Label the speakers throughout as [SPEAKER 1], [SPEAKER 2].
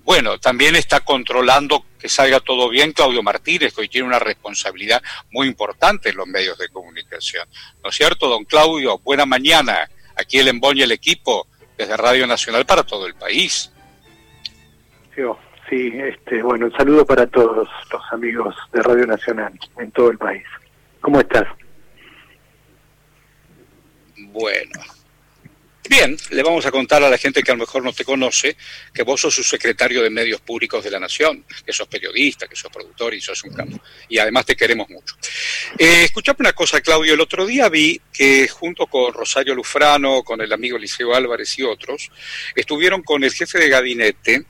[SPEAKER 1] Bueno, también está controlando que salga todo bien Claudio Martínez, que hoy tiene una responsabilidad muy importante en los medios de comunicación. ¿No es cierto, don Claudio? Buena mañana. Aquí el Embón y el equipo desde Radio Nacional para todo el país.
[SPEAKER 2] Sí, bueno, un saludo para todos los amigos de Radio Nacional en todo el país. ¿Cómo estás?
[SPEAKER 1] Bueno. Bien, le vamos a contar a la gente que a lo mejor no te conoce que vos sos subsecretario de Medios Públicos de la Nación, que sos periodista, que sos productor y sos un capo. Y además te queremos mucho. Escuchame una cosa, Claudio. El otro día vi que junto con Rosario Lufrano, con el amigo Liceo Álvarez y otros, estuvieron con el jefe de gabinete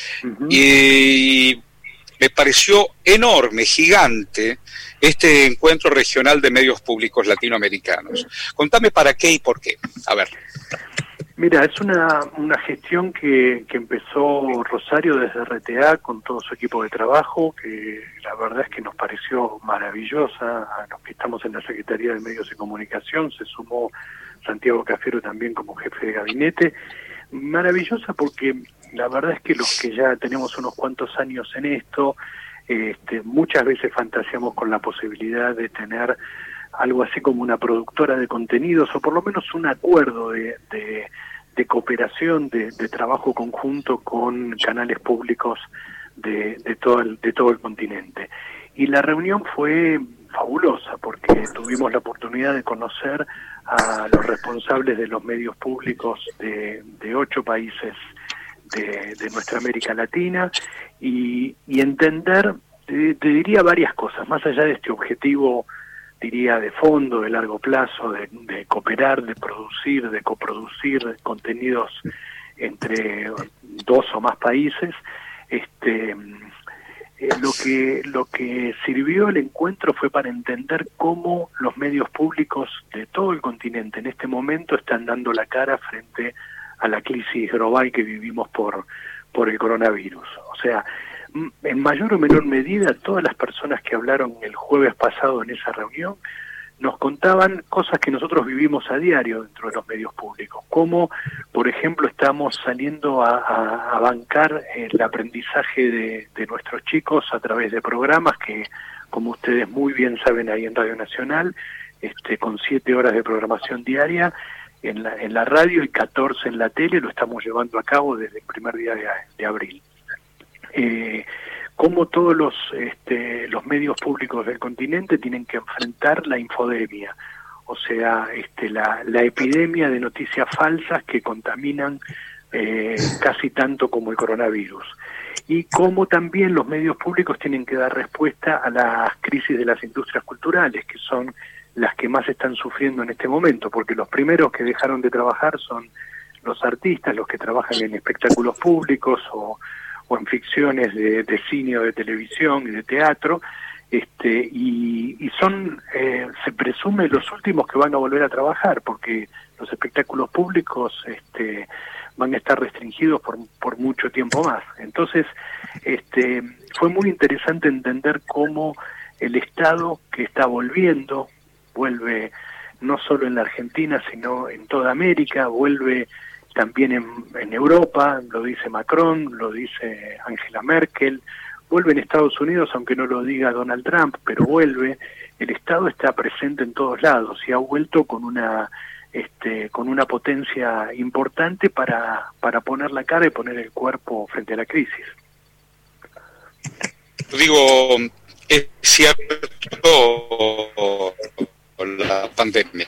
[SPEAKER 1] y me pareció enorme, gigante, este encuentro regional de medios públicos latinoamericanos. Contame para qué y por qué. A ver.
[SPEAKER 2] Mira, es una gestión que empezó Rosario desde RTA con todo su equipo de trabajo, que la verdad es que nos pareció maravillosa. A los que estamos en la Secretaría de Medios y Comunicación se sumó Santiago Cafiero también como jefe de gabinete. Maravillosa porque la verdad es que los que ya tenemos unos cuantos años en esto, muchas veces fantaseamos con la posibilidad de tener algo así como una productora de contenidos, o por lo menos un acuerdo de cooperación, de trabajo conjunto con canales públicos de todo el continente. Y la reunión fue fabulosa, porque tuvimos la oportunidad de conocer a los responsables de los medios públicos de 8 países de nuestra América Latina, y entender, te diría varias cosas, más allá de este objetivo, diría, de fondo, de largo plazo, de cooperar, de producir, de coproducir contenidos entre 2 o más países. Lo que sirvió el encuentro fue para entender cómo los medios públicos de todo el continente en este momento están dando la cara frente a la crisis global que vivimos por el coronavirus. O sea, en mayor o menor medida, todas las personas que hablaron el jueves pasado en esa reunión nos contaban cosas que nosotros vivimos a diario dentro de los medios públicos, como, por ejemplo, estamos saliendo a bancar el aprendizaje de nuestros chicos a través de programas que, como ustedes muy bien saben ahí en Radio Nacional, con 7 horas de programación diaria en la radio y 14 en la tele, lo estamos llevando a cabo desde el primer día de abril. Cómo todos los medios públicos del continente tienen que enfrentar la infodemia, o sea, la epidemia de noticias falsas que contaminan casi tanto como el coronavirus, y cómo también los medios públicos tienen que dar respuesta a las crisis de las industrias culturales, que son las que más están sufriendo en este momento, porque los primeros que dejaron de trabajar son los artistas, los que trabajan en espectáculos públicos o en ficciones de cine o de televisión y de teatro, y son, se presume, los últimos que van a volver a trabajar, porque los espectáculos públicos van a estar restringidos por mucho tiempo más. Entonces, fue muy interesante entender cómo el Estado, que está vuelve no solo en la Argentina, sino en toda América, vuelve también en Europa, lo dice Macron, lo dice Angela Merkel, vuelve en Estados Unidos, aunque no lo diga Donald Trump, pero vuelve. El Estado está presente en todos lados y ha vuelto con una potencia importante para poner la cara y poner el cuerpo frente a la crisis.
[SPEAKER 1] Digo, es cierto la pandemia.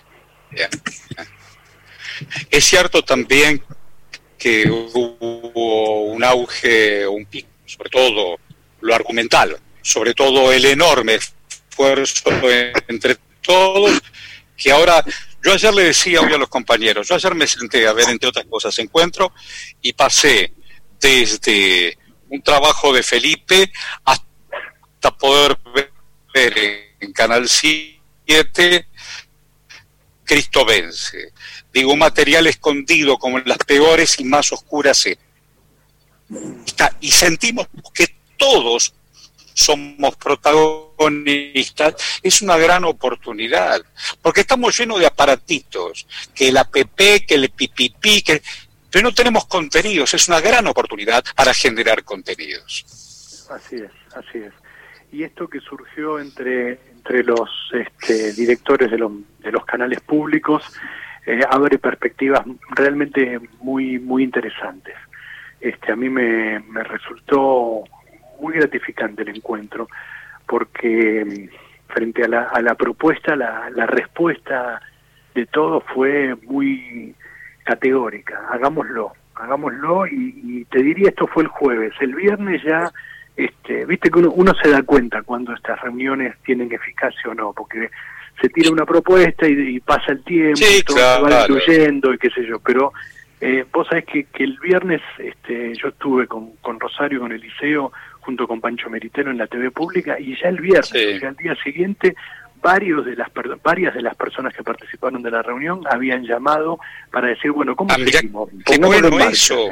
[SPEAKER 1] Es cierto también que hubo un auge, un pico, sobre todo lo argumental, sobre todo el enorme esfuerzo entre todos, que ahora, yo ayer le decía hoy a los compañeros, yo ayer me senté a ver, entre otras cosas, Encuentro, y pasé desde un trabajo de Felipe hasta poder ver en Canal 7 Cristo Vence. Digo, un material escondido como en las peores y más oscuras épocas. Y sentimos que todos somos protagonistas. Es una gran oportunidad, porque estamos llenos de aparatitos, que el APP, que el PPP, pero no tenemos contenidos. Es una gran oportunidad para generar contenidos.
[SPEAKER 2] Así es, así es. Y esto que surgió entre los directores de los canales públicos abre perspectivas realmente muy muy interesantes. A mí me resultó muy gratificante el encuentro, porque frente a la propuesta, la respuesta de todos fue muy categórica. Hagámoslo, y te diría, esto fue el jueves. El viernes ya, viste que uno se da cuenta cuando estas reuniones tienen eficacia o no, porque se tira una propuesta y pasa el tiempo,
[SPEAKER 1] sí,
[SPEAKER 2] y todo
[SPEAKER 1] claro,
[SPEAKER 2] se va incluyendo y qué sé yo, pero vos sabés que el viernes yo estuve con Rosario, con Eliseo, junto con Pancho Meritero en la TV pública, y ya el viernes,
[SPEAKER 1] sí.
[SPEAKER 2] o sea, al día siguiente, varias de las personas que participaron de la reunión habían llamado para decir, bueno, ¿cómo seguimos?
[SPEAKER 1] Qué bueno eso.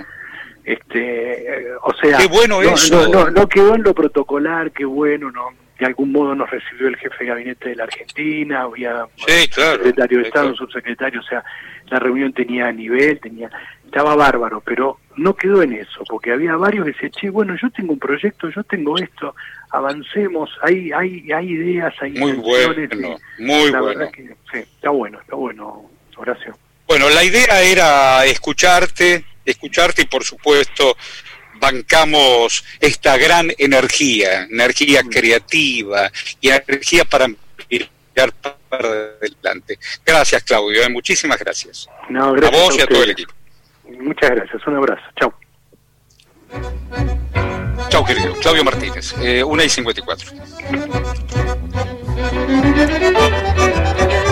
[SPEAKER 2] O sea,
[SPEAKER 1] qué bueno eso.
[SPEAKER 2] No quedó en lo protocolar, qué bueno, no, de algún modo nos recibió el jefe de gabinete de la Argentina, había secretario de Estado, un subsecretario, o sea, la reunión tenía nivel, estaba bárbaro, pero no quedó en eso, porque había varios que decían, che, bueno, yo tengo un proyecto, yo tengo esto, avancemos, hay ideas, hay
[SPEAKER 1] muy
[SPEAKER 2] intenciones,
[SPEAKER 1] bueno, muy
[SPEAKER 2] la
[SPEAKER 1] bueno.
[SPEAKER 2] verdad que sí, está bueno, Horacio.
[SPEAKER 1] Bueno, la idea era escucharte y por supuesto bancamos esta gran energía creativa y energía para mirar para adelante. Gracias, Claudio, muchísimas gracias.
[SPEAKER 2] No, gracias
[SPEAKER 1] a vos y a todo el equipo.
[SPEAKER 2] Muchas gracias, un abrazo, chau.
[SPEAKER 1] Chau, querido. Claudio Martínez, 1:54.